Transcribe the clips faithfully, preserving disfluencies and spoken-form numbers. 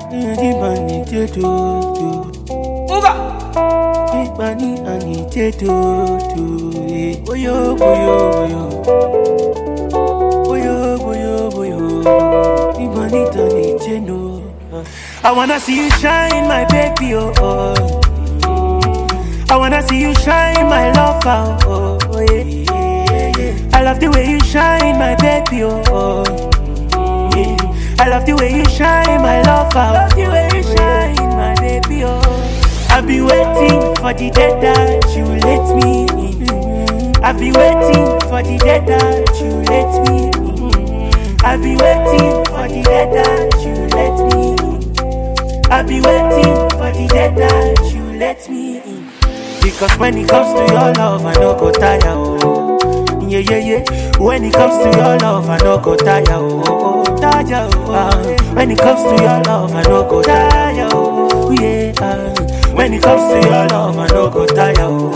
Money to do, Uga. Money I need to do, boyo, boyo, boyo, boyo, boyo, boyo. Money to need to know. I wanna see you shine, my baby, oh, oh. I wanna see you shine, my lover, oh, oh, yeah, yeah, yeah. I love the way you shine, my baby, oh, oh, yeah. I love the way you shine, my lover. I love the way you shine, my baby, oh. I've been waiting for the day that you let me in. I've been waiting for the day that you let me in. I've been waiting for the day that you let me in. I've been waiting for the day that you let me in. Because when it comes to your love, I no go tire, oh. Yeah, yeah, yeah. When it comes to your love, I no go tire, oh, oh, tire, oh. Uh, when it comes to your love, I no go tire, oh, yeah. Uh, when it comes to your love, I no go tire, oh.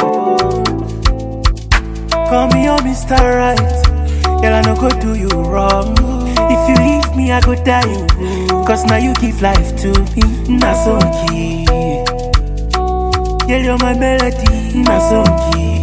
Call me your Mister Right, girl, I no go do you wrong. If you leave me, I go die, cause now you give life to me, na so key. Girl, you're my melody, na so key.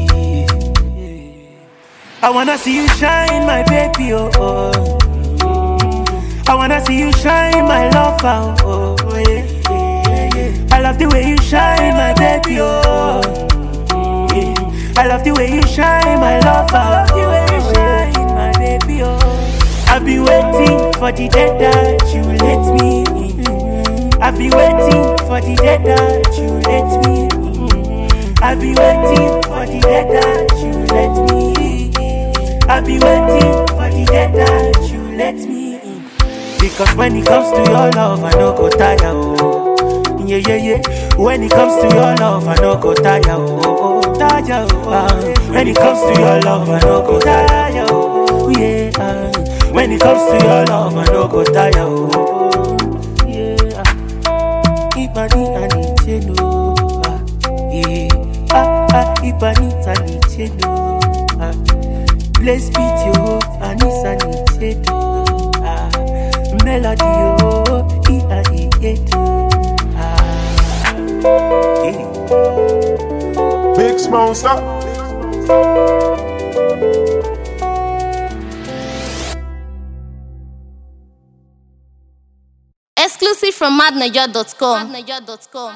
I wanna see you shine, my baby, oh, oh. I wanna see you shine, my lover, oh, oh, yeah, yeah, yeah. I love the way you shine, my baby, oh, yeah. I love the way you shine, my lover. I love the way you shine, my baby, oh. I've been waiting for the day that you let me in. I've been waiting for the day that you let me in. I've been waiting for the day that you let me in. I've been waiting for the day that you let me in. Because when it comes to your love, I no go tire, oh. Yeah, yeah, yeah. When it comes to your love, I no go tire, oh, oh, tire, oh. Uh, when it comes to your love, I no go tire, oh, yeah. Uh, when it comes to your love, I no go tire, oh, yeah. Ibani I need to know, yeah. Ah, ah, Ibani I need to know, ah. Bless be you, Anissa need to ah. Melody, oh, E I E E ah. Big Smosa. Exclusive from mad naija dot com.